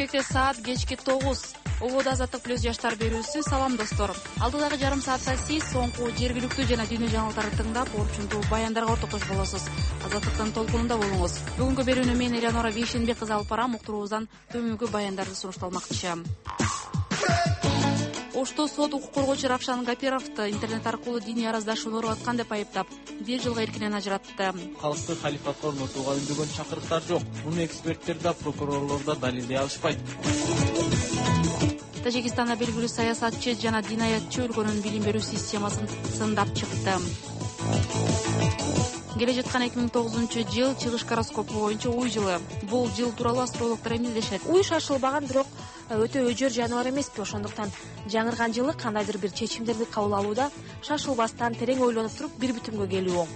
Бишкекте саат кечки 9. Ободо Азаттык плюс жаштар берүүсү. Салам достор. Алдыдагы жарым саатта сиз соңку жергиликтүү жана дүйнө жаңылыктарын тыңдап, орчундуу баяндарга ортоктошуп болосуз. Азаттыктын толкунунда болуңуз. Бүгүнкү берүүнү мен Элеонора Бейшенбек кызы алып барам. Уктуруубуздан төмөнкү баяндарды сунушталмакчы. Ошто сот укук коргоочу Равшан Гапировду интернет аркылуу диний араздашууну уруп деп айыптап, 1 жылга эркинен ажыратты. Калкты халифатка орнотууга үндөгөн чакырыктар жок. Муну эксперттер да, прокурорлор да далилдей алышпайт. Тажикстанда белгилүү саясатчы жана динаятчы өлкөнүн билим берүү системасын сындап чыкты. Келе жаткан 2009-жыл чыгыш гороскопу боюнча уй жылы. Бул жыл тууралуу астрологдор эмне дешет? Уй шашылбаган, бирок өтө өжөр жаныбар эмеспи. Ошондуктан жаңырган жылы кандайдыр бир чечимдерди кабыл алууда шашылбастан, терең ойлонуп туруп бир бүтүмгө келүү оң.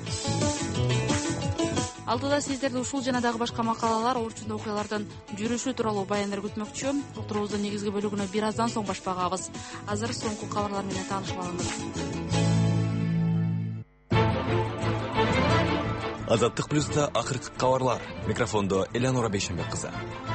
Алдыда сиздерди ушул жана дагы башка макалалар, орчундуу окуялардын жүрүшү тууралуу баяндар күтмөкчү. Уктуруубуздун негизги бөлүгүнө бир аздан соң баш багабыз. Азыр соңку кабарлар менен таанышып алыңыз. Азаттык плюста акыркы кабарлар. Микрофондо Элеонора Бейшенбек кызы.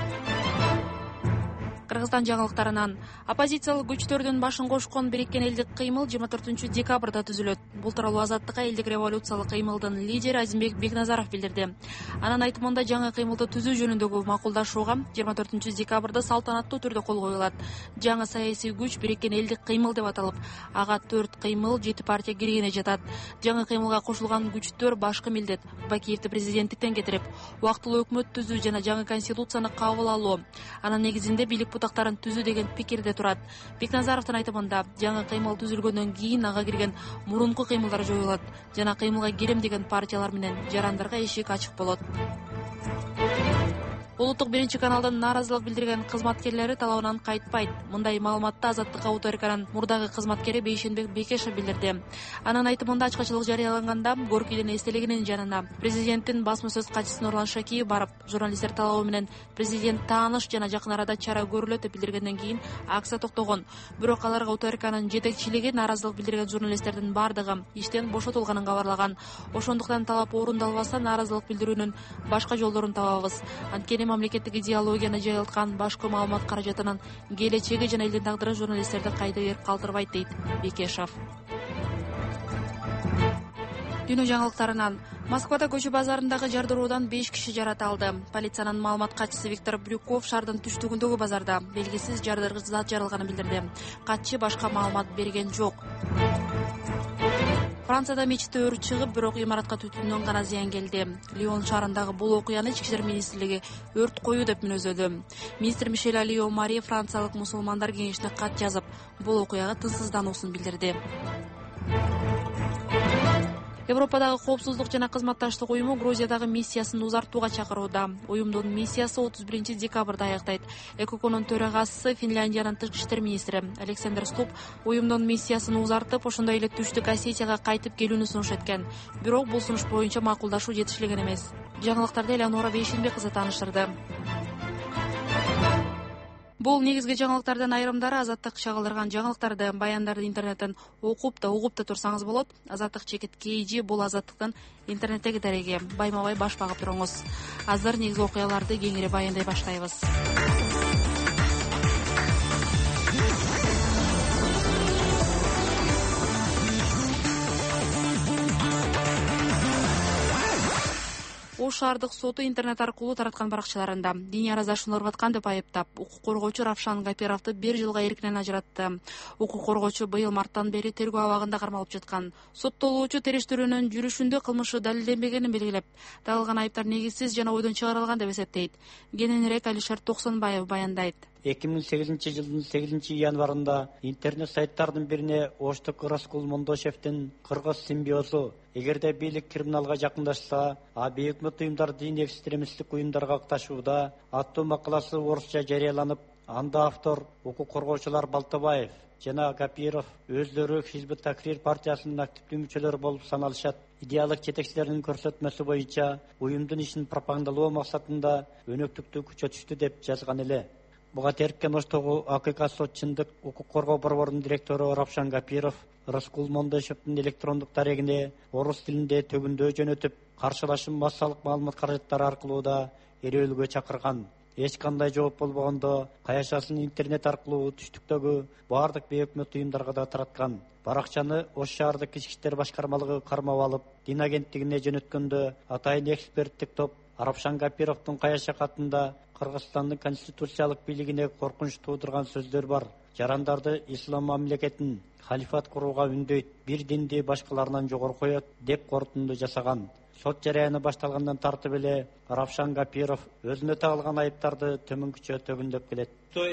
Кыргызстан жаңылыктарынан оппозициялык күчтөрдүн башын кошкон Бириккен элдик кыймыл 24-декабрда түзүлөт. Бул тууралуу Азаттыкка элдик революциялык кыймылдын лидери Азимбек Бекназаров билдирди. Анын айтымында жаңы кыймылды түзүү жөнүндөгү макулдашууга 24-декабрда салтанаттуу түрдө кол коюлат. Жаңы саясий күч Бириккен элдик кыймыл деп аталып, ага 4 кыймыл, 7 партия киргене жатат. Жаңы кыймылга кошулган күчтөр башкы милдет Бакиевди президенттиктен кетирип, убактылуу өкмөт түзүү жана жаңы конституцияны кабыл алуу. Анын негизинде бийлик бутактарын түзүү деген пикирде турат. Бекназаровдун айтымында жаңы кыймыл түзүлгөндөн кийин ага кирген мурунку кыймылдар жоюлат. Жана кыймылга кирем деген партиялар менен жарандарга эшик ачык болот. Улуттук биринчи каналдын нааразылык билдирген кызматкерлери талабынан кайтпайт. Мындай маалыматты Азаттык ауториканын мурдагы кызматкери Бейшенбек Бекешев билдирди. Анын айтымында ачкачылык жарыяланганда Горкийдин эстелигинин жанына президенттин басма сөз катчысы Нурлан Шакиев барып, журналисттер талабы менен президент тааныш жана жакын арада чара көрүлөт деп билдиргенден кийин акция токтогон. Бирок аларга ауториканын жетекчилиги нааразылык билдирген журналисттердин бардыгы иштен бошотулганын кабарлаган. Ошондуктан талап орундалбаса нааразылык билдирүүнүн башка жолдорун табабыз. Анткени мамлекеттик идеологияны жайылткан башкы маалымат каражатынын келечеги жана элдин тагдыры журналисттерди кайда калтырбайт, дейт Бекешев. Дүйнө жаңылыктарынан Москвада көчө базарындагы жардыруудан 5 киши жарат алды. Полициянын маалымат катчысы Виктор Брюков шаардын түштүгүндөгү базарда белгисиз жардыргыч зат жарылганын билдирди. Катчы башка маалымат берген жок. Францияда мечитте өрт чыгып, бирок имаратка түтүндөн гана зыян келди. Лион шаарындагы бул окуяны Ички иштер министрлиги өрт коюу деп мүнөздөдү. Министр Мишель Алио Мари франциялык мусулмандар кеңешине кат жазып, бул окуяга тынчсыздануусун билдирди. Европадагы коопсуздук жана кызматташтык уюму Грузиядагы миссиясын узартууга чакырууда. Уюмдун миссиясы 31-декабрда аяктайт. ЭКОКонун төрагасы Финляндиянын тышкы иштер министри Александр Ступ уюмдун миссиясын узартып, ошондой эле Түштүк Осетияга кайтып келүүнү сунуш эткен. Бирок бул сунуш боюнча макулдашуу жетишилген эмес. Жаңылыктарды Элеонора Бейшенбек кызы тааныштырды. Бул негизги жаңылыктардан айрымдары. Азаттык чагылдырган жаңылыктарды, баяндарды интернеттен окуп да угуп да турсаңыз болот. Азаттык чекит KG бул Азаттыктын интернеттеги дареги. Байма-бай баш багып туруңуз. Азыр негизги окуяларды кеңири баяндай баштайбыз. Ош шаардык соту интернет аркылуу тараткан баракчаларында диний араздашууну ургаткан деп айыптап, укук коргоочу Равшан Гапировду 1 жылга эркинен ажыратты. Укук коргоочу быйыл марттан бери тергөө абагында кармалып жаткан. Соттолуучу териштирүүнүн жүрүшүндө кылмышы далилденбегенин белгилеп, тагылган айыптар негизсиз жана ойдон чыгарылган деп эсептейт. Кененирээк Алишер Токсонбаев баяндайт. 2008-жылдын 8-январында интернет сайттардын бирине Оштук Раскул Мондошевдин «Кыргыз симбиозу. Эгерде бийлик криминалга жакындашса, а бейөкмөт уюмдар дини экстремисттик уюмдарга акташууда» аттуу макаласы орусча жарыяланып, анда автор укук коргоочулар Балтабаев жана Гапиров өздөрү Хизбут Тахрир партиясынын активдүү мүчөлөрү болуп саналышат. Идеалык жетекчилеринин көрсөтмөсү боюнча уюмдун ишин пропагандалоо максатында өнөктүктү күчөтүштү деп жазган эле. Буга теркен Оштогу АКК сотчундук укук коргоо борборунун директору Равшан Гапиров Раскул Мондошевдин электрондук дарегине орус тилинде төгүндөө жөнөтүп, каршылашым массалык маалымат каражаттары аркылуу да эрөөлгө чакырган. эч кандай жооп болбогондо каяшасын интернет аркылуу түштүктөгү баардык бейөкмөт уюмдарга да тараткан. Баракчаны Ош шаардык ички иштер башкармалыгы кармап алып, Дин агенттигине жөнөткөндө атайын эксперттик топ Арапшан Гапировдун каяша катында Кыргызстандын конституциялык бийлигине коркунуч туудурган сөздөр бар. Жарандарды ислам мамлекетин халифат курууга үндөйт, бир динди башкаларынан жогору коет деп корутунду жасаган. Сот жараяны башталгандан тартып эле Арапшан Гапиров өзүнө тагылган айыптарды төмөнкүчө төгүндөп келет.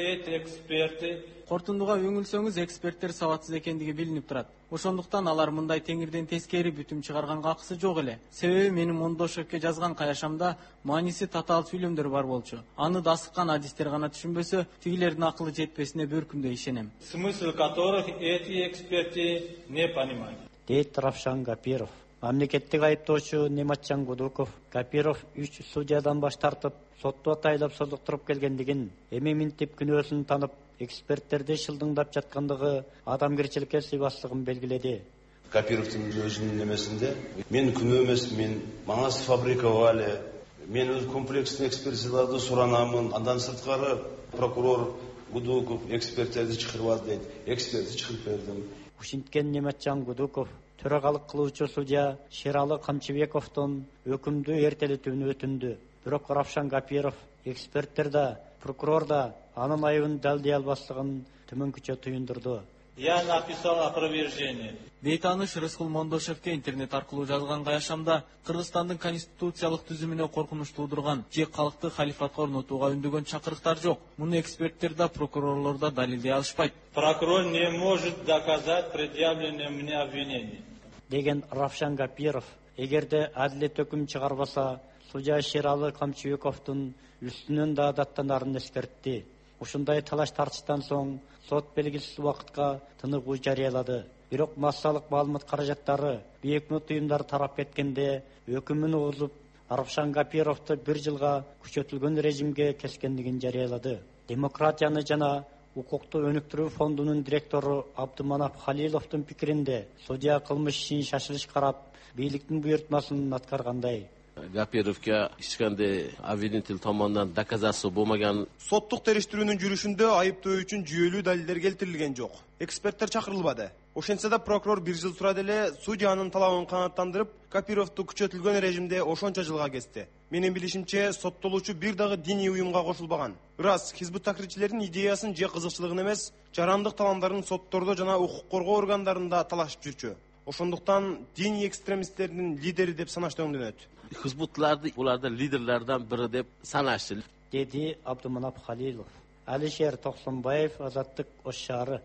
Кортундуга өңүлсөңүз, эксперттер сабатсыз экендиги билинип турат. Ошондуктан алар мындай теңирден тескери бүтүм чыгарганга акысы жок эле. Себеби менин Мондошевке жазган каяшамда мааниси татаал сүйлөмдөр бар болчу. Аны да асыккан адистер гана түшүнбөсө, тигилердин акылы жетпесине бөркүмдөй ишенем. Смысл которых эти эксперты не понимают. Дейт Арапшан Гапиров. Мамлекеттик айыптоочу Нематчан Гудуков Гапиров 3 судьядан баш тартып, сотту атайлап созуктуруп келгендигин, эми минтип күнөөсүн танып, эксперттерди шылдыңдап жаткандыгы адамгерчиликке сыйбастыгын белгиледи. Гапировдун өзүнүн немесинде мен күнөө эмес, мен мага сфабриковали, мен өз комплексный экспертизаларды суранамын, андан сырткары прокурор Гудуков эксперттерди чакырбады дейт. Экспертти чакырып бердим. Ушинткен Нематчан Гудуков төрагалык кылуучу судья Шералы Камчыбековдон өкүмдү эртелетүүнү өтүндү. Бирок Арапшан Гапиров эксперттер да, прокурор да анын айыбын далдей албастыгын төмөнкүчө туюндурду. Я написал опровержение. Дейтаныш Рыскул Мондошевке интернет аркылуу жазган каяшамда Кыргызстандын конституциялык түзүмүнө коркунуч туудурган же калкты халифатка орнотууга үндөгөн чакырыктар жок. Муну эксперттер да, прокурорлор да далилдей алышпайт. Прокурор не может доказать предъявленное мне обвинение. Деген Арапшан Гапиров, эгерде адилет өкүм чыгарбаса, судья Шералы Камчыбековдун үстүнөн да даттанарын эскертти. Ушундай талаш тартыштан соң сот белгисиз убакытка тыныгуу жарыялады. Бирок массалык маалымат каражаттары бейөкмөт уюмдар тарап кеткенде өкүмүн угузуп, Арапшан Гапировду 1 жылга күчөтүлгөн режимге кескендигин жарыялады. Демократияны жана укукту өнүктүрүү фондунун директору Абдыманап Халиловдун пикиринде, судья кылмыш ишин шашылыш карап, бийликтин буйртмасын аткаргандай. Гапировке ишкенде обвинитель tomonidan доказательство болмаган. Соттук териштирүүнүн жүрүшүндө айыптоо үчүн жүйөлүү далилдер келтирилген жок. Эксперттер чакырылбады. Ошентсе да прокурор 1 жыл сурады эле, судьянын талабын канааттандырып, Гапировду күчөтүлгөн режимде ошончо жылга кести. Менин билишимче, соттолуучу бир дагы диний уюмга кошулбаган. Ырас Хизбут Тахрирчилердин идеясын же кызыкчылыгын эмес, жарандык таландарын соттордо жана укук коргоо органдарында талашып жүрчү. Ошондуктан диний экстремисттердин лидери деп санаш өңдөнөт. Hizbutlарды уларда лидерлерден бири деп санашты. Деди Абдыманап Халилов. Алишер Токсонбаев, Азаттык, Ош шаары.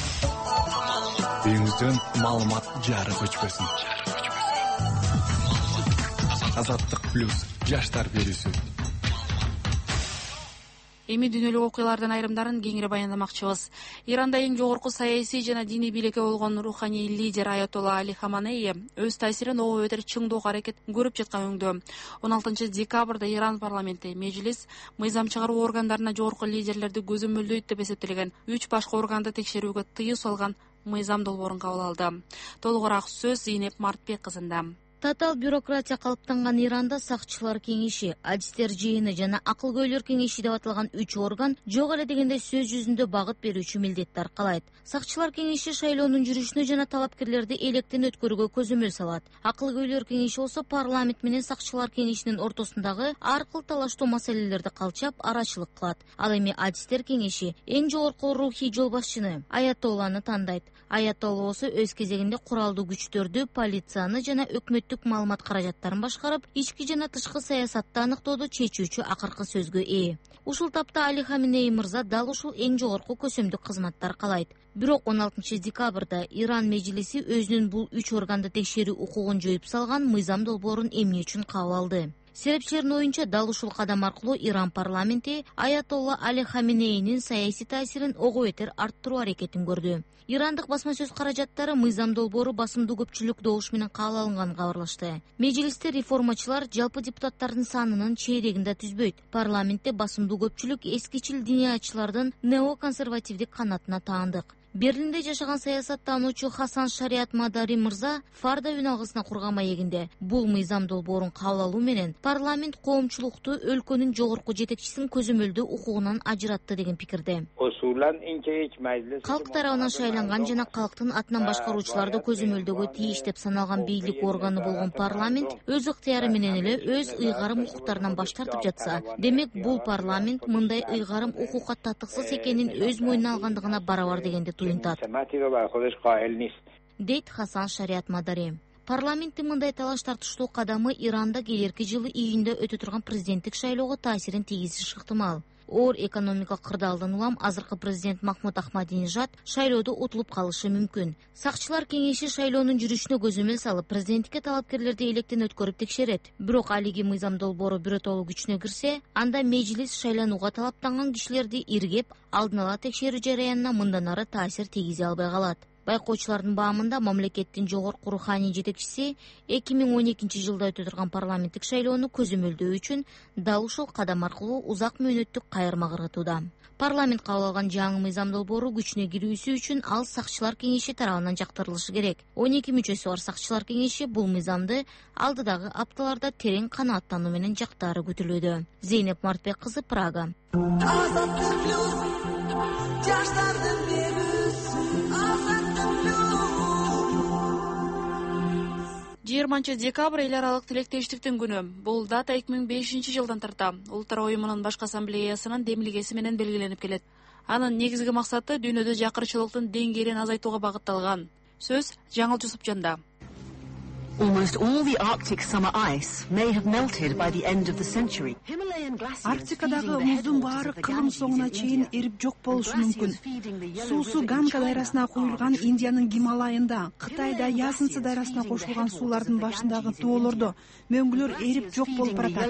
Үйүңүздөн маалымат жарык өчпөсүн. Азаттык плюс жаштар берүүсү. Эми дүйнөлүк окуялардан айрымдарын кеңири баяндамакчыбыз. Иранда эң жогорку саясий жана диний бийликке болгон руханий лидер Аятолла Али Хаманеи өз таасирин ого бетер чыңдоого аракет көрүп жаткан өңдө 16 декабрда Иран парламенти Мejlis мыйзам чыгаруу органдарына жогорку лидерлерди көзөмөлдөйт деп эсептелген 3 башка органды текшерүүгө тыюу салган мыйзам долбоорун кабыл алды. Толугураак сөз Зейнеп Мартбек кызында. Татаал бюрократия калыптанган Иранда сакчылар кеңеши, адистер жыйыны жана акылгөйлөр кеңеши деп аталган 3 орган жок эле дегенде сөз жүзүндө багыт берүүчү милдетти аркалайт. Сакчылар кеңеши шайлоонун жүрүшүнө жана талапкерлерди электен өткөрүүгө көзөмөл салат. Акылгөйлөр кеңеши болсо парламент менен сакчылар кеңешинин ортосундагы ар кыл талаштуу маселелерди калчап арачылык кылат. Ал эми адистер кеңеши эң жогорку рухий жол башчыны Аятолланы тандайт. Аятолла болсо өз кезегинде куралдуу күчтөрдү, полицияны жана өкмөттүк маалымат каражаттарын башкарып, ички жана тышкы саясатты аныктоодо чечүүчү акыркы сөзгө ээ. Ушул тапта Али Хаминеи мырза дал ушул эң жогорку көсөмдүк кызматты аркалайт. Бирок 16 декабрда Иран Мejlisi өзүнүн бул 3 органды текшерүү укугун жоюп салган мыйзам долбоорун эмне үчүн кабыл алды? Серепчилердин оюнча дал ушул кадам аркылуу Иран парламенти Аятолла Али Хаминеинин саясий таасирин ого бетер арттыруу аракетин көрдү. Ирандык басма сөз каражаттары мыйзам долбоору басымдуу көпчүлүк добуш менен кабыл алынганын кабарлашты. Мejlisте реформачылар жалпы депутаттардын санынын чейрегин да түзбөйт. Парламентте басымдуу көпчүлүк эскичил диниячылардын неоконсервативдик канатына таандык. Берлинде жашаган саясаттануучу Хасан Шариат Мадари мырза Фарда үн алгысына курган маегинде бул мыйзам долбоорун кабыл алуу менен парламент коомчулукту өлкөнүн жогорку жетекчисинин көзөмөлдөө укугунан ажыратты деген пикирде. Калк тарабынан шайланган жана калктын атынан башкаруучуларды көзөмөлдөгө тийиш деп саналган бийлик органы болгон парламент өз ыктыяры менен эле өз ыйгарым укуктарынан баш тартып жатса, демек бул парламент мындай ыйгарым укукка татыксыз экенин өз мойнуна алгандыгына барабар дегенди туюнтат, дейт Хасан Шариат Мадари. Парламенттин мындай талаш тартыштуу кадамы Иранда келерки жылы июнда өтө турган президенттик шайлоого таасирин тийгизиши ыктымал. Оор экономика кырдаалдан улам азыркы президент Махмуд Ахмадинежад шайлоодо утулуп калышы мүмкүн. Сакчылар кеңеши шайлоонун жүрүшүнө көзөмөл салып, президенттикке талапкерлерди электен өткөрүп текшерет. Бирок алиги мыйзам долбоору биротолуу күчүнө кирсе, анда мejlis шайланууга талаптанган кишилерди иргеп, алдын ала текшерүү жараянына мындан ары таасир тийгизе албай калат. Байкоочулардын баамында мамлекеттин жогорку руханий жетекчиси 2012 жылда өтө турган парламенттик шайлоону көзөмөлдөө үчүн дал ушул кадам аркылуу узак мөөнөттүк кайырма кыргытууда. Парламент кабыл алган жаңы мыйзам долбоору күчүнө кирүүсү үчүн ал сакчылар кеңеши тарабынан жактырылышы керек. 12 мүчөсү бар сакчылар кеңеши бул мыйзамды алдыдагы апталарда терең канааттануу менен жактаары күтүлүүдө. Зейнеп Мартбек кызы, Прага. 20 декабрь эл аралык тилектештиктин күнү. Бул дата 2005 жылдан тарта Улуттар уюмунун башкы ассамблеясынын демилгеси менен белгиленип келет. Анын негизги максаты дүйнөдө жакырчылыктын деңгээлин азайтууга багытталган. Сөз Жаңыл Жусупжанда. Almost all the Arctic summer ice may have melted by the end of the century. Арктикадагы муздун баары кылым соңуна чейин эрип жок болушу мүмкүн. Суусу Ганга дайрасына куюлган Индиянын Гималайында, Кытайда Язынсы дайрасына кошулган суулардын башындагы тоолордо мөңгүлөр эрип жок болуп баратат.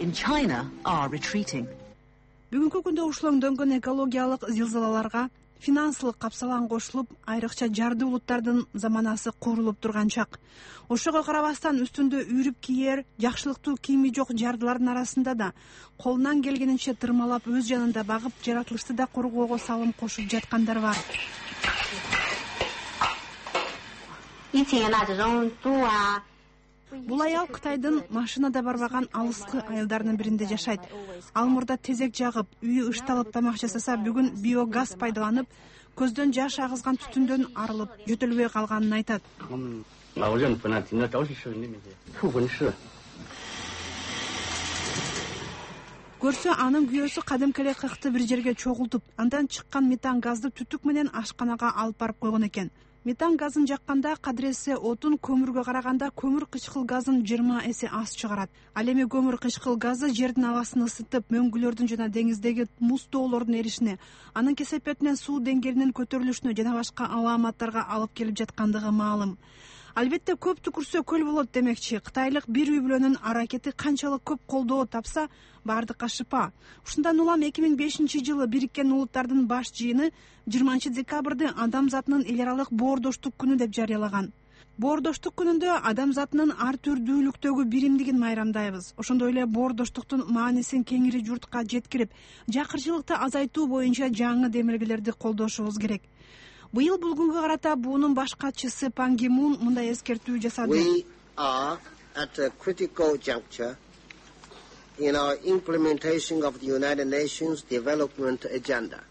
Бүгүнкү күндө ушулоңдөнгөн экологиялык зилзалаларга финансылык капсалан кошулуп, айрыкча жарды булуттардын заманасы курулуп турган чак. Ошого карабастан үстүндө үйрүп кийер, жакшылыктуу кийими жок жардылардын арасында да колунан келгенинче тырмалап өз жанында багып, жаратылышты да коргоого салым кошуп жаткандар бар. Бул аял Кытайдын машинада барбаган алыскы айылдарынын биринде жашайт. Ал мурда тезек жагып, үйү ышталып тамак жасаса, бүгүн биогаз пайдаланып, көздөн жаш агызган түтүндөн арылып, жөтөлбөй калганын айтат. Көрсө, анын күйөөсү кадимки эле кыкты бир жерге чогултуп, андан чыккан метан газды түтүк менен ашканага алып барып койгон экен. Метан газын жакканда кадыресе отун көмүргө караганда көмүр кычкыл газын 20 эсе аз чыгарат. Ал эми көмүр кычкыл газы жердин абасын ысытып, мөңгүлөрдүн жана деңиздеги муз тоолордун эришине, анын кесепетинен суу деңгээлинин көтөрүлүшүнө жана башка аламаттарга алып келип жаткандыгы маалым. Албетте көп түкүрсө көл болот демекчи. Кытайлык бир үй бүлөнүн аракети канчалык көп колдоо тапса, бардыкка шыпа. Ушундан улам 2005 жылы Бириккен Улуттардын баш жыйыны 20 декабрды адамзатынын эл аралык боордоштук күнү деп жарыялаган. Боордоштук күнүндө адамзатынын ар түрдүүлүктөгү биримдигин майрамдайбыз. Ошондой эле боордоштуктун маанисин кеңири журтка жеткирип, жакырчылыкты азайтуу боюнча жаңы демилгелерди колдошубуз керек. Быйыл бул күнгө карата буунун баш катчысы Пан Ги Мун мындай эскертүү жасады. We are at a critical juncture in our implementation of the United Nations Development Agenda.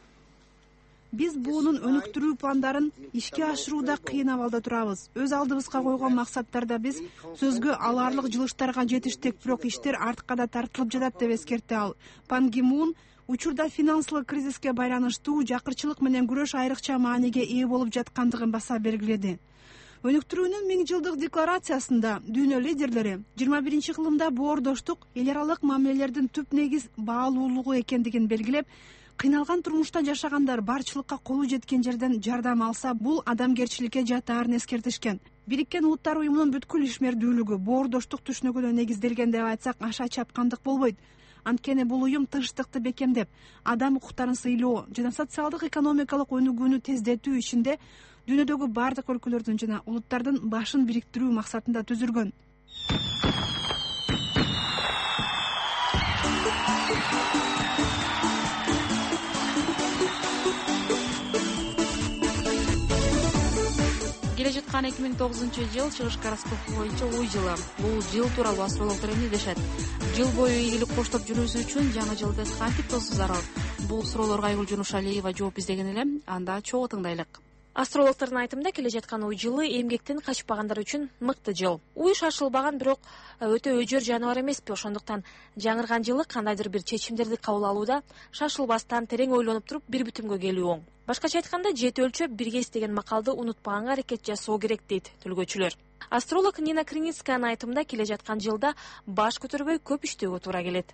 Биз буунун өнүктүрүү пландарын ишке ашырууда кыйын абалда турабыз. Өз алдыбызга койгон максаттарда биз сөзгө аларлык жылыштарга жетиштик, бирок иштер артка да тартылып жатат деп эскертти ал. Пан Ги Мун учурда финансылык кризиске байланыштуу жакырчылык менен күрөш айрыкча мааниге ээ болуп жаткандыгын баса белгиледи. Өнүктүрүүнүн 1000 жылдык декларациясында дүйнө лидерлери 21 кылымда боордоштук эл аралык мамилелердин түп негиз баалуулугу экендигин белгилеп, кыйналган турмушта жашагандар барчылыкка колу жеткен жерден жардам алса, бул адамгерчиликке жатаарын эскертишкен. Бириккен Улуттар уюмунун бүткүл ишмердүүлүгү боордоштук түшүнүгүнө негизделген деп айтсак, аша чапкандык болбойт. Анткени бул уюм тынчтыкты бекемдеп, адам укуктарын сыйлоо жана социалдык экономикалык өнүгүүнү тездетүү ишинде дүйнөдөгү бардык өлкөлөрдүн жана улуттардын башын бириктирүү максатында түзүлгөн. жаткан 2009-жыл чыгыш гороскопу боюнча уй жылы. Бул жыл тууралуу астрологдор эмне дешет? Жыл бою ийгилик коштоп жүрүүсү үчүн жаңы жылды кантип тосуу зарыл? Бул суроолорго Айгүл Жунушалиева жооп издеген эле. Анда чогуу тыңдайлык. Астрологдордун айтымында келе жаткан уй жылы эмгектен качпагандар үчүн мыкты жыл. Уй шашылбаган, бирок өтө өжөр жаныбар эмеспи, ошондуктан жаңырган жылы кандайдыр бир чечимдерди кабыл алууда шашылбастан, терең ойлонуп туруп бир бүтүмгө келүү оң. Башкача айтканда, жети өлчөп бирге деген макалды унутпаганга аракет жасоо керек дейт төлгөчүлөр. Астролог Нина Криницкаянын айтымында келе жаткан жылда баш көтөрбөй көп иштөөгө туура келет.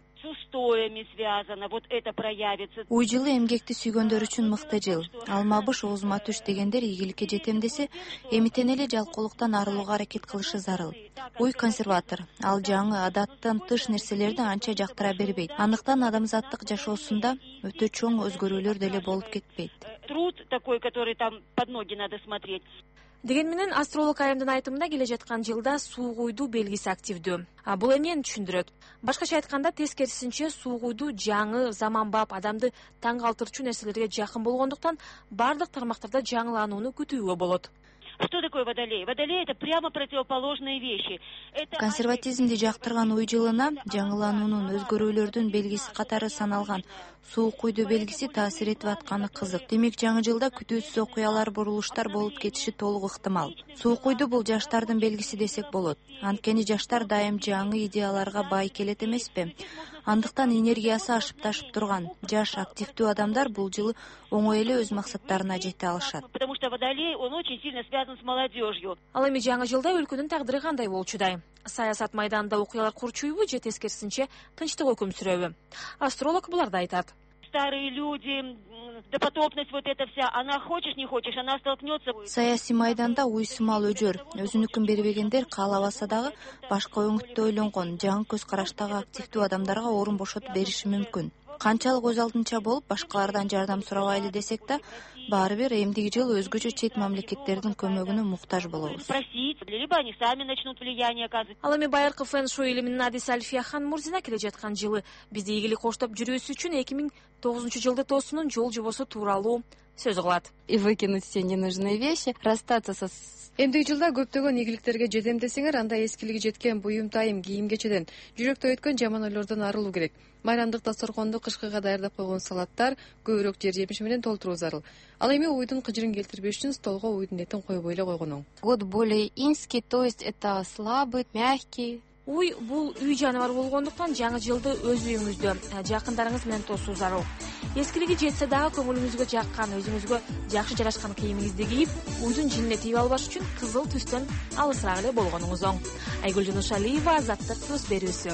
Связано, вот это проявится. Уй жылы эмгекти сүйгөндөр үчүн мыкты жыл. Алмабыш оозума түш дегендер ийгиликке жетем десе, эмитен эле жалкоолуктан арылууга аракет кылышы зарыл. Уй консерватор. Ал жаңы адаттан тыш нерселерди анча жактыра бербейт. Андыктан адамзаттык жашоосунда өтө чоң өзгөрүүлөр деле болуп кетпейт. Труд такой, который там под ноги надо смотреть. Деген менен астролог айымдын айтымында келе жаткан жылда суу куйду белгиси активдүү. Бул эмнени түшүндүрөт? Башкача айтканда, тескерисинче суу куйду жаңы, заманбап, адамды таң калтырчу нерселерге жакын болгондуктан бардык тармактарда жаңыланууну күтүүгө болот. Что такое водолей? Водолей — это прямо противоположные вещи. Консерватизмди жактырган уй жылына жаңылануунун, өзгөрүүлөрдүн белгиси катары саналган суу куйду белгиси таасир этип атканы кызык. Демек жаңы жылда күтүүсүз окуялар, бурулуштар болуп кетиши толук ыктымал. Суу куйду бул жаштардын белгиси десек болот. Анткени жаштар дайым жаңы идеяларга бай келет эмеспи? Андыктан энергиясы ашып ташып турган жаш, активдүү адамдар бул жылы оңой эле өз максаттарына жете алышат. Потому что водолей, он очень сильно связан с молодежью. Ал эми жаңы жылда өлкөнүн тагдыры кандай болчудай? Саясат майданында окуялар курчуйбу же тескерисинче тынчтык өкүм сүрөбү? Астролог буларды айтат. Старые люди, допотопность вот эта вся, она хочешь не хочешь, она столкнется. Саясий майданда уйсымал өжөр, өзүнүкүн бербегендер каалабаса дагы башка өңүттө ойлонгон, жаңы көз караштагы активдүү адамдарга орун бошотуп бериши мүмкүн. Канчалык өз алдынча болуп башкалардан жардам сурабайлы десек да, баары бир эмдиги жыл өзгөчө чет мамлекеттердин көмөгүнө муктаж болобуз. Просить, либо они сами начнут влияние оказывать. Ал эми байыркы фэн-шуй илиминин адиси Альфия Хан Мурзина келе жаткан жылы бизди ийгилик коштоп жүрүүсү үчүн 2009 жылды тоосунун жол жобосу тууралуу сөз кылат. И выкинуть все ненужные вещи, расстаться со... Эмдиги жылда көптөгөн ийгиликтерге жетем десеңер, анда эскилиги жеткен буюм тайым кийим-кечеден, жүрөктө өткөн жаман ойлордон арылуу керек. Майрамдык дасторконду кышкыга даярдап койгон салаттар көбүрөөк жер жемиш менен толтуруу зарыл. Ал эми уйдун кыжырын келтирбеш үчүн столго уйдун этин койбой эле койгон оң. Год более инский, то есть это слабый, мягкий. Уй бул үй жаныбар болгондуктан жаңы жылды өз үйүңүздө, жакындарыңыз менен тосуу зарыл. Эскилиги жетсе дагы көңүлүңүзгө жаккан, өзүңүзгө жакшы жарашкан кийимиңизди кийип, уйдун жинине тийип албаш үчүн кызыл түстөн алысыраак эле болгонуңуз оң. Айгүл Жунушалиева, Азаттык плюс берүүсү.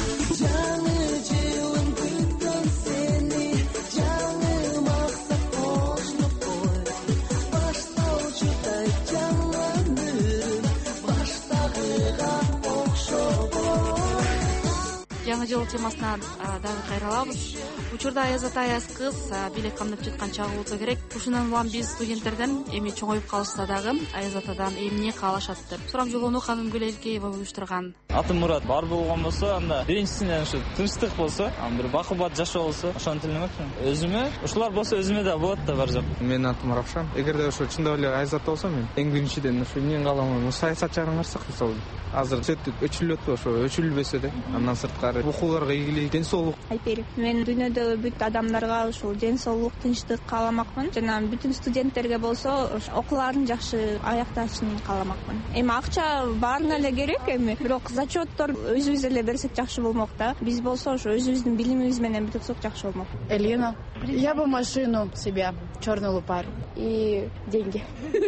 Жаңы жыл темасына дагы кайрылабыз. Учурда аяз ата аяз кыз билет камдап жаткан чагы болсо керек. Ушундан улам биз студенттерден эми чоңоюп калышса дагы аяз атадан эмне каалашат деп сурам жолоону Ханым Гүлелкеева уюштурган. Атым Мурат, бар болгон болсо, анда биринчисинен ушу тынчтык болсо, бир бакубат жашоо болсо, ошону тилемекмин. Өзүмө, ушулар болсо өзүмө да болот да, бар жок. Менин атым Равшан. Эгерде ошо чындап эле аяз ата болсо, мен эң биринчиден ушу эмнени кааламын, саясат жагын карасак, мисалы азыр өчүлүп атпайбы, ошо өчүлбөсө да, андан сырткары окууларга ийгилик, ден соолук. Айпери, мен дүйнөдө бүт адамдарга ушул ден соолук, тынчтык кааламакмын. Жана бүтүн студенттерге болсо окууларын жакшы аякташын кааламакмын. Эми акча баарына эле керек эми, бирок зачеттор өзүбүз эле берсек жакшы болмок да. Биз болсо ошо өзүбүздүн билимибиз менен бүтүрсөк жакшы болмок. Элина, я бы машину себе, черный лупарь и деньги.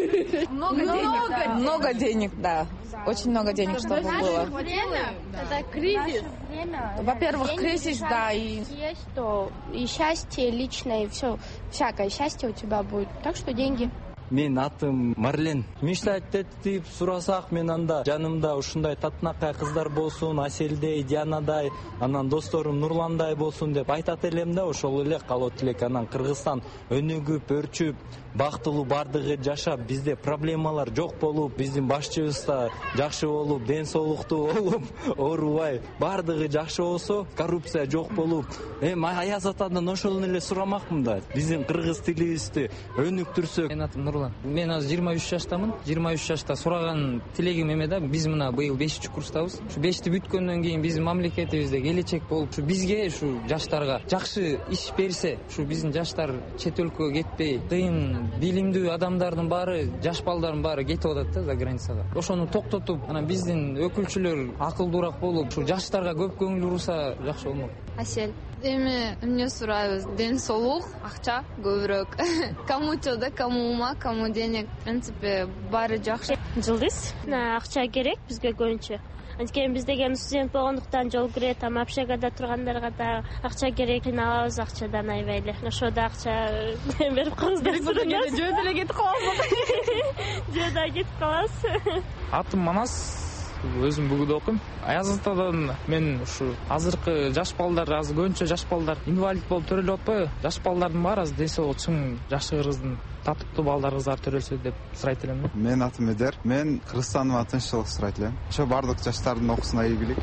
Много денег, да. Очень много денег, чтобы было. Время — это кризис. Во-первых, кризис, да, и... Есть то и счастье личное, и все, всякое счастье у тебя будет. Так что деньги. Мен атым Марлен. Мечтать деп сурасак, мен анда жанымда ушундай татынакай кыздар болсун, Аселдей, Дианадай, анан досторум Нурландай болсун деп айтат элем да, ошол эле калат элек. Анан Кыргызстан өнүгүп, өрчүп, бактылуу бардыгы жашап, бизде проблемалар жок болуп, биздин башчыбыз да жакшы болуп, ден соолуктуу болуп, оорубай, бардыгы жакшы болсо, коррупция жок болуп, аяз атадан ошол эле сурамакмын да. Биздин кыргыз тилибизди өнүктүрсөк. Мен атым Нурлан кылам. Мен азыр 23 жаштамын. 23 жашта сураган тилегим эме да, биз мына быйыл 5-курстабыз. Ушу 5ти бүткөндөн кийин биздин мамлекетибизде келечек болуп, ушу бизге, ушу жаштарга жакшы иш берсе, ушу биздин жаштар чет өлкөгө кетпей, кыйын билимдүү адамдардын баары, жаш балдардын баары кетип атат да за границага. Ошону токтотуп, анан биздин өкүлчүлөр акылдуураак болуп, ушу жаштарга көп көңүл бурса жакшы болмок. Асель. Эми эмне сурайбыз? Ден соолук, акча көбүрөөк. Кому чо да, кому ума, кому денег. В принципе, баары жакшы. Жылдыз акча керек бизге көбүнчө. Анткени биз деген студент болгондуктан жол кирет, там общагада тургандарга да акча керек, кыйналабыз акчадан аябай. Ошо да акча берип коебуздар. Жөө деле кетип калабыз. Жөөдө кетип калабыз. Атым Манас, өзүм бүгүдө окуйм. Аязатадан мен ушу азыркы жаш балдар, азыр көбүнчө жаш балдар инвалид болуп төрөлүп атпайбы? Жаш балдардын баары азыр ден соолугу чың жакшы кыргыздын татыктуу балдар, кыздар төрөлсө деп сурайт элем. Мен атым Эдер. Мен Кыргызстанга тынччылык сурайт элем. Ошо бардык жаштардын окуусуна ийгилик.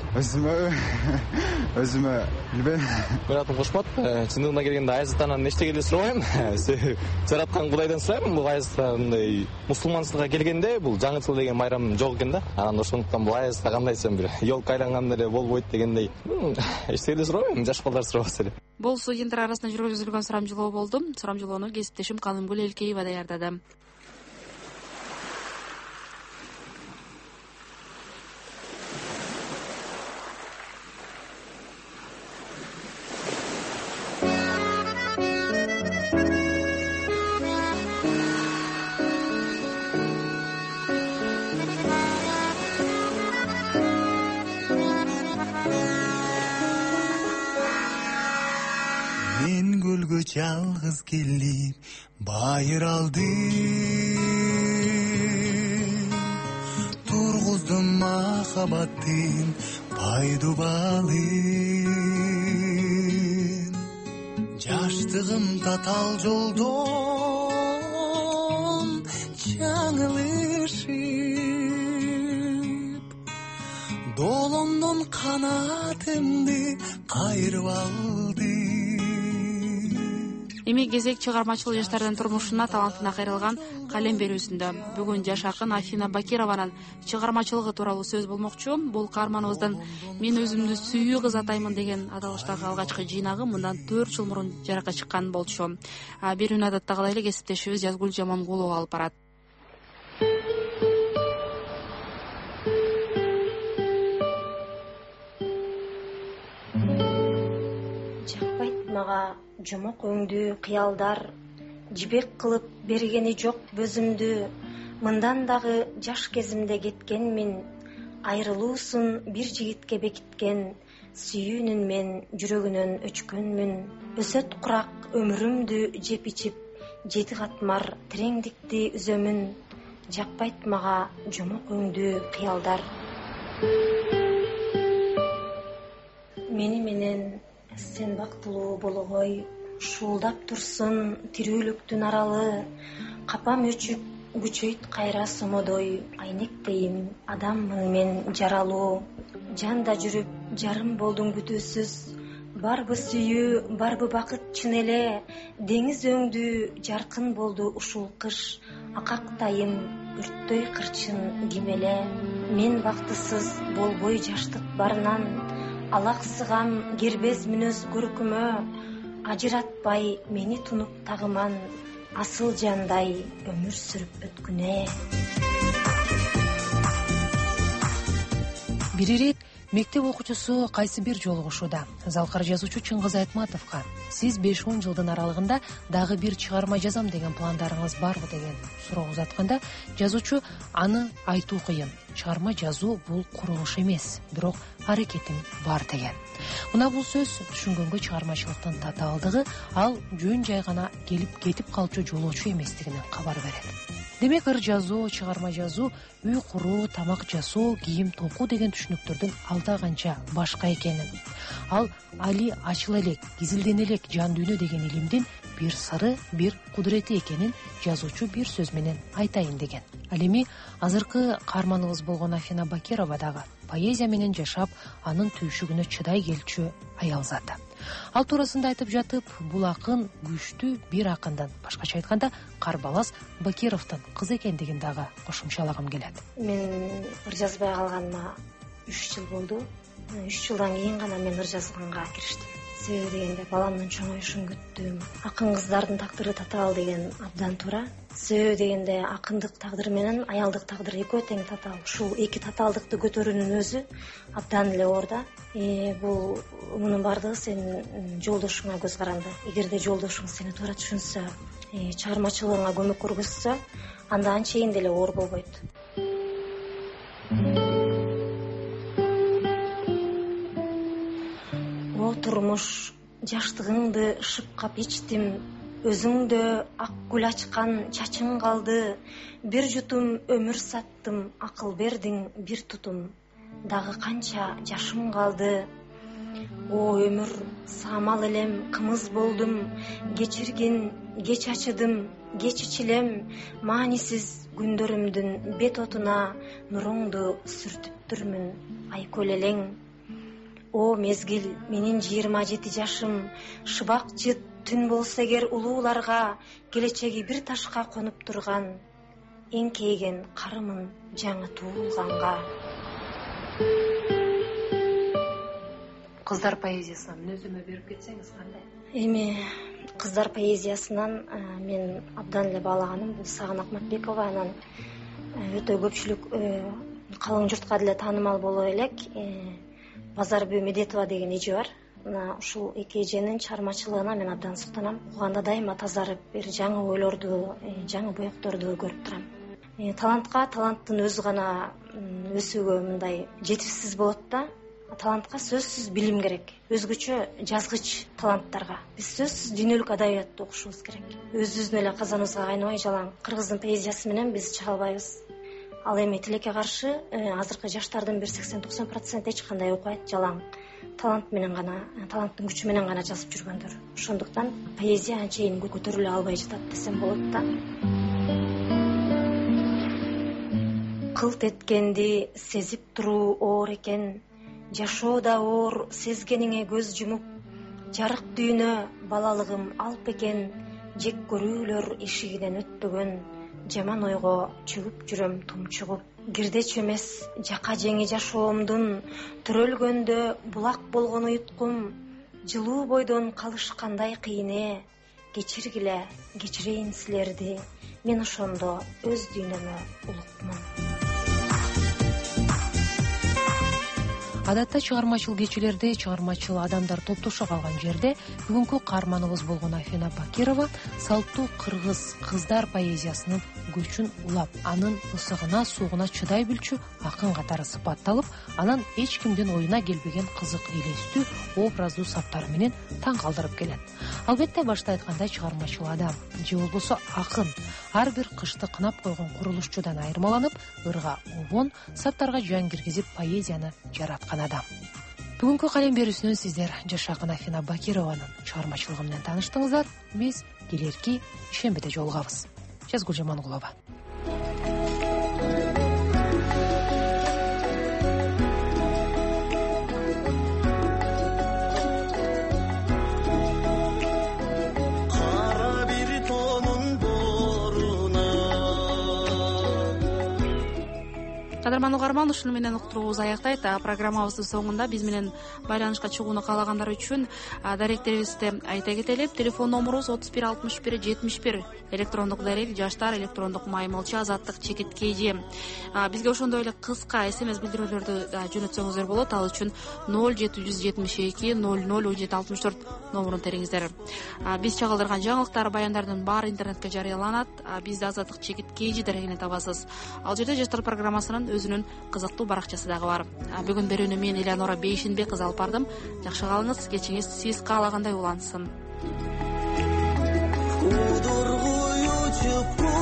Өзүмө билбейм. Мен атым Кошмат. Чындыгына келгенде Аязатанан эчтеке эле сурабайм. Жараткан Кудайдан сурайм. Бул Аязата мындай мусулманчылыкка келгенде бул жаңы жыл деген майрам жок экен да. Анан ошондуктан бул Аязата кандай десем бир ёлка айланган эле болбойт дегендей. Эчтеке эле сурабайм, жаш балдар сурабаса эле. Бул студенттер арасында жүргүзүлгөн сурамжылоо болду. Сурамжылоону кесиптешим Калымгүл Элкеева даярдады. Жалгыз келип байыралды, тургуздум махабаттын пайдубалын. Жаштыгым татал жолдон жаңылышып, долондон канатымды кайрып алды. Эми кезек чыгармачыл жаштардын турмушуна, талантына кайрылган калем берүүсүндө. Бүгүн жаш акын Афина Бакированын чыгармачылыгы тууралуу сөз болмокчу. Бул каарманыбыздын «Мен өзүмдү сүйүү кыз атаймын» деген аталыштагы алгачкы жыйнагы мындан 4 жыл мурун жарыкка чыккан болчу. Берүүнү адаттагыдай эле кесиптешибиз Жазгүл Жамангулова алып барат. Жакпайт мага жомок өңдүү кыялдар, жибек кылып бергени жок бөзүмдү. Мындан дагы жаш кезимде кеткенмин, айрылуусун бир жигитке бекиткен, сүйүүнүн мен жүрөгүнөн өчкөнмүн. Өсөт курак өмүрүмдү жеп ичип, жети катмар тереңдикти үзөмүн. Жакпайт мага жомок өңдүү кыялдар. Мени менен сен бактылуу болгой, шуулдап турсун тирүүлүктүн аралы. Капам өчүп күчөйт кайра сомодой, айнектейим адаммын мен жаралуу. Жанда жүрүп жарым болдуң күтүүсүз, барбы сүйүү, барбы бакыт чын эле. Деңиз өңдүү жаркын болду ушул кыш, акактайым өрттөй кырчын кимеле. Мен бактысыз болбой жаштык барынан, алаксыгам кербез мүнөз көркүмө. Ажыратпай мени тунуп тагыман, асыл жандай өмүр сүрүп өткүнө. Бир ирет мектеп окуучусу кайсы бир жолугушууда залкар жазуучу Чыңгыз Айтматовго сиз 5-10 жылдын аралыгында дагы бир чыгарма жазам деген пландарыңыз барбы деген суроо узатканда, жазуучу аны айтуу кыйын. Чыгарма жазуу бул курулуш эмес, бирок аракетим бар деген. Мына бул сөз түшүнгөнгө чыгармачылыктын татаалдыгы ал жөн жай гана келип кетип калчу жолоочу эместигинен кабар берет. Демек ыр жазуу, чыгарма жазуу, үй куруу, тамак жасоо, кийим токуу деген түшүнүктөрдүн алда канча башка экенин, ал али ачыла элек, кизилдене элек жан дүйнө деген илимдин бир сыры, бир кудурети экенин жазуучу бир сөз менен айтайын деген. Ал эми азыркы каарманыбыз болгон Афина Бакирова дагы поэзия менен жашап, анын түйшүгүнө чыдай келчү аял заты. Ал туурасында айтып жатып, бул акын күчтүү бир акындан, башкача айтканда Карбалас Бакировдун кызы экендигин дагы кошумчалагым келет. Мен ыр жазбай калганыма 3 жыл болду. 3 жылдан кийин гана мен ыр жазганга кириштим. Себеби дегенде баламдын чоңоюшун күттүм. Акын кыздардын тагдыры татаал деген абдан туура. Себеби дегенде акындык тагдыр менен аялдык тагдыр экөө тең татаал. Ушул эки татаалдыкты көтөрүүнүн өзү абдан эле оор да. Бул мунун бардыгы сенин жолдошуңа көз каранды. Эгерде жолдошуң сени туура түшүнсө, чыгармачылыгыңа көмөк көргөзсө, анда анчейин деле оор болбойт. О турмуш, жаштыгыңды шыпкап ичтим, өзүңдө ак гүл ачкан чачың калды, бир жутум өмүр саттым, акыл бердиң бир тутум, дагы канча жашым калды. О өмүр, самал элем, кымыз болдум, кечиргин, кеч ачыдым, кеч ичилем, маанисиз күндөрүмдүн бет отуна нуруңду сүртүптүрмүн, айкөл элең. О мезгил, менин 27 жашым, шыбак жыт түн болсо эгер улууларга, келечеги бир ташка конуп турган, эңкейген карымын жаңы туулганга. Кыздар поэзиясынан мүнөздөмө берип кетсеңиз кандай? Эми кыздар поэзиясынан мен абдан эле баалаганым бул Сагын Акматбекова, анан өтө көпчүлүк калың журтка деле таанымал боло элек Базарбү Медетова деген эже бар. Ушул эки эженин чыгармачылыгына мен абдан суктанам. Окуганда дайыма тазарып, бир жаңы ойлорду, жаңы боекторду көрүп турам. Таланттын өзү гана өсүүгө мындай жетишсиз болот да. Талантка сөзсүз билим керек. Өзгөчө жазгыч таланттарга биз сөзсүз дүйнөлүк адабиятты окушубуз керек. Өзүбүздүн эле казаныбызга кайнабай жалаң кыргыздын поэзиясы менен биз чыга албайбыз. Ал эми тилекке каршы азыркы жаштардын бир 80-90% эч кандай окубайт, жалаң таланттын күчү менен гана жазып жүргөндөр. Ошондуктан поэзия анчейин көтөрүлө албай жатат десем болот да. Кылт эткенди сезип туруу оор экен, жашоо да оор сезгениңе көз жумуп, жарык дүйнө балалыгым алп экен, жек көрүүлөр эшигинен өтпөгөн, жаман ойго чөгүп жүрөм тумчугуп. Кирдеч эмес жака жеңи жашоомдун, төрөлгөндө булак болгон уюткум, жылуу бойдон калышкандай кыйне, кечиргиле, кечирейин силерди, мен ошондо өз дүйнөмө улукмун. Адатта чыгармачыл кечелерде чыгармачыл адамдар топтошо калган жерде бүгүнкү каарманыбыз болгон Афина Бакирова салттуу кыргыз кыздар поэзиясынын көчүн улап, анын ысыгына, суугуна чыдай билчү акын катары сыпатталып, анан эч кимдин оюна келбеген кызык элестүү, образдуу саптары менен таң калтырып келет. Албетте башта айткандай чыгармачыл адам же болбосо акын ар бир кышты кынап койгон курулушчудан айырмаланып, ырга обон, саптарга жан киргизип поэзияны жараткан адам. Бүгүнкү калем берүүсүнөн сиздер жаш акын Афина Бакированын чыгармачылыгы менен тааныштыңыздар. Биз келерки ишембиде жолугабыз. Жазгул Жамангулова. Кадырман угарман, ушуну менен уктуруубуз аяктайт. Программабыздын соңунда биз менен байланышка чыгууну каалагандар үчүн даректерибизди айта кетели. Телефон номурубуз 31 61 71. Электрондук дарек жаштар электрондук маймылча азаттык чекит KG. Бизге ошондой эле кыска SMS билдирүүлөрдү жөнөтсөңүздөр болот. Ал үчүн 0772 00 1764 номурун териңиздер. Биз чагылдырган жаңылыктар, баяндардын баары интернетке жарыяланат. Бизди азаттык чекит KG дарегинен табасыз. Ал жерде жаштар программасынын өзүнүн кызыктуу баракчасы дагы бар. Бүгүн берүүнү мен Элеонора Бейшинбек кызы алып бардым. Жакшы калыңыз, кечиңиз сиз каалагандай улансын.